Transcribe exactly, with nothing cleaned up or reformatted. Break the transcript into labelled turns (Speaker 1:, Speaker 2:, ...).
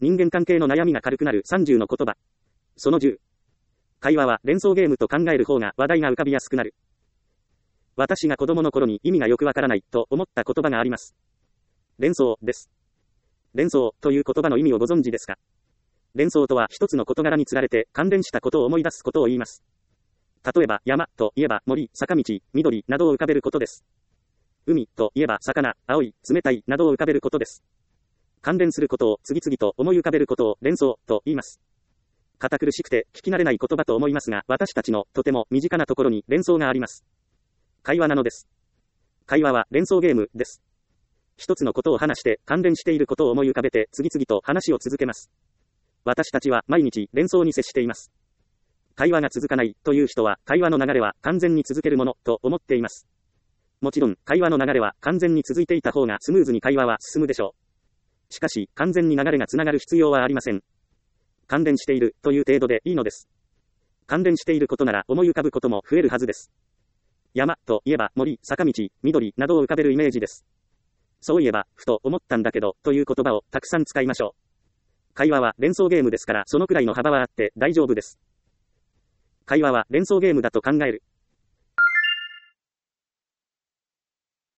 Speaker 1: 人間関係の悩みが軽くなるさんじゅうの言葉。そのじゅう。会話は連想ゲームと考える方が話題が浮かびやすくなる。私が子供の頃に意味がよくわからないと思った言葉があります。連想です。連想という言葉の意味をご存知ですか？連想とは一つの事柄につられて関連したことを思い出すことを言います。例えば山といえば森、坂道、緑などを浮かべることです。海といえば魚、青い、冷たいなどを浮かべることです。関連することを次々と思い浮かべることを連想と言います。堅苦しくて聞き慣れない言葉と思いますが、私たちのとても身近なところに連想があります。会話なのです。会話は連想ゲームです。一つのことを話して関連していることを思い浮かべて次々と話を続けます。私たちは毎日連想に接しています。会話が続かないという人は会話の流れは完全に続けるものと思っています。もちろん会話の流れは完全に続いていた方がスムーズに会話は進むでしょう。しかし完全に流れがつながる必要はありません。関連しているという程度でいいのです。関連していることなら思い浮かぶことも増えるはずです。山といえば森、坂道、緑などを浮かべるイメージです。そういえば、ふと思ったんだけどという言葉をたくさん使いましょう。会話は連想ゲームですからそのくらいの幅はあって大丈夫です。会話は連想ゲームだと考える。